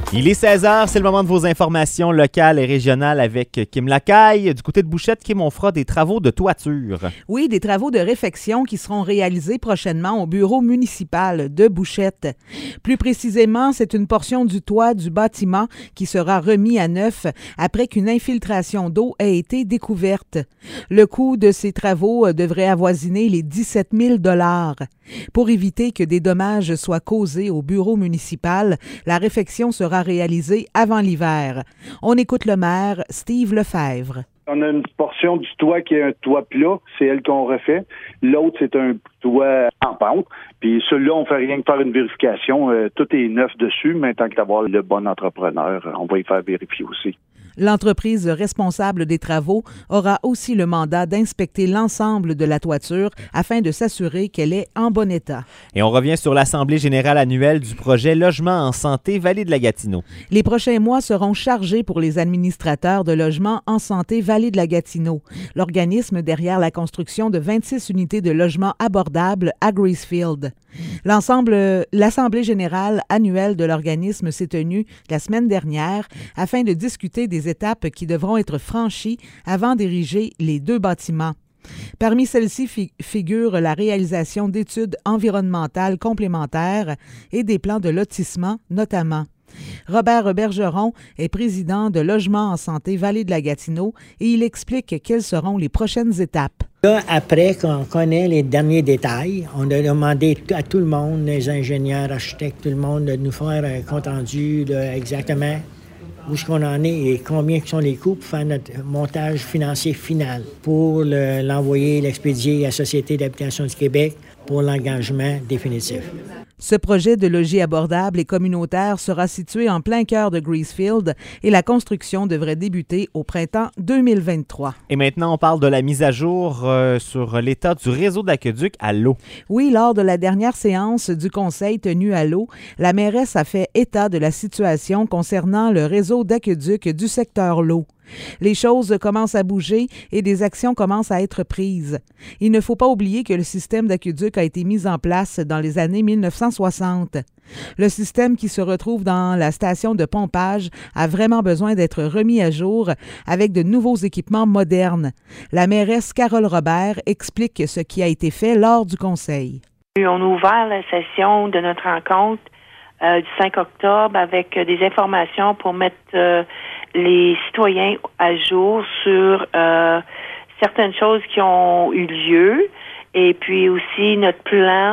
Il est 16h, c'est le moment de vos informations locales et régionales avec Kim Lacaille. Du côté de Bouchette, Kim, on fera des travaux de toiture. Oui, des travaux de réfection qui seront réalisés prochainement au bureau municipal de Bouchette. Plus précisément, c'est une portion du toit du bâtiment qui sera remis à neuf après qu'une infiltration d'eau ait été découverte. Le coût de ces travaux devrait avoisiner les 17 000 $. Pour éviter que des dommages soient causés au bureau municipal, la réfection sera réalisée avant l'hiver. On écoute le maire, Steve Lefebvre. On a une portion du toit qui est un toit plat, c'est elle qu'on refait. L'autre, c'est un toit en pente. Puis celui-là, on fait rien que faire une vérification. Tout est neuf dessus, mais tant que d'avoir le bon entrepreneur, on va y faire vérifier aussi. L'entreprise responsable des travaux aura aussi le mandat d'inspecter l'ensemble de la toiture afin de s'assurer qu'elle est en bon état. Et on revient sur l'Assemblée générale annuelle du projet Logement en santé Vallée de la Gatineau. Les prochains mois seront chargés pour les administrateurs de logements en santé Vallée de la Gatineau, l'organisme derrière la construction de 26 unités de logements abordables à Gracefield. L'Assemblée générale annuelle de l'organisme s'est tenue la semaine dernière afin de discuter des étapes qui devront être franchies avant d'ériger les deux bâtiments. Parmi celles-ci figure la réalisation d'études environnementales complémentaires et des plans de lotissement notamment. Robert Bergeron est président de Logement en santé Vallée de la Gatineau et il explique quelles seront les prochaines étapes. Là, après qu'on connaît les derniers détails, on a demandé à tout le monde, les ingénieurs, architectes, tout le monde, de nous faire un compte-rendu exactement où est-ce qu'on en est et combien sont les coûts pour faire notre montage financier final pour l'envoyer, l'expédier à la Société d'habitation du Québec pour l'engagement définitif. Ce projet de logis abordable et communautaire sera situé en plein cœur de Gracefield et la construction devrait débuter au printemps 2023. Et maintenant, on parle de la mise à jour sur l'état du réseau d'aqueduc à l'eau. Oui, lors de la dernière séance du conseil tenu à l'eau, la mairesse a fait état de la situation concernant le réseau d'aqueduc du secteur l'eau. Les choses commencent à bouger et des actions commencent à être prises. Il ne faut pas oublier que le système d'aqueduc a été mis en place dans les années 1960. Le système qui se retrouve dans la station de pompage a vraiment besoin d'être remis à jour avec de nouveaux équipements modernes. La mairesse Carole Robert explique ce qui a été fait lors du conseil. On a ouvert la session de notre rencontre du 5 octobre avec des informations pour mettre les citoyens à jour sur certaines choses qui ont eu lieu et puis aussi notre plan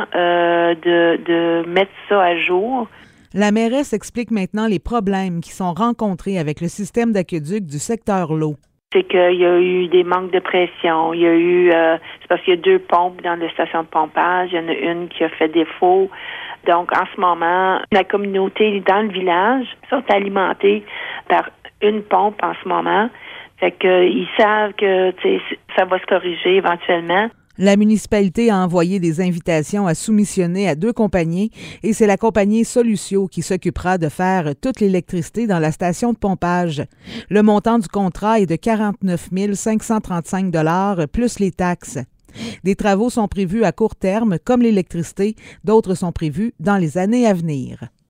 de mettre ça à jour. La mairesse explique maintenant les problèmes qui sont rencontrés avec le système d'aqueduc du secteur l'eau. C'est qu'il y a eu des manques de pression. Il y a eu, c'est parce qu'il y a 2 pompes dans la station de pompage. Il y en a une qui a fait défaut. Donc, en ce moment, la communauté dans le village sont alimentées par une pompe en ce moment. Fait qu'ils savent que ça va se corriger éventuellement. La municipalité a envoyé des invitations à soumissionner à 2 compagnies et c'est la compagnie Solutio qui s'occupera de faire toute l'électricité dans la station de pompage. Le montant du contrat est de 49 535 $ plus les taxes. Des travaux sont prévus à court terme, comme l'électricité. D'autres sont prévus dans les années à venir.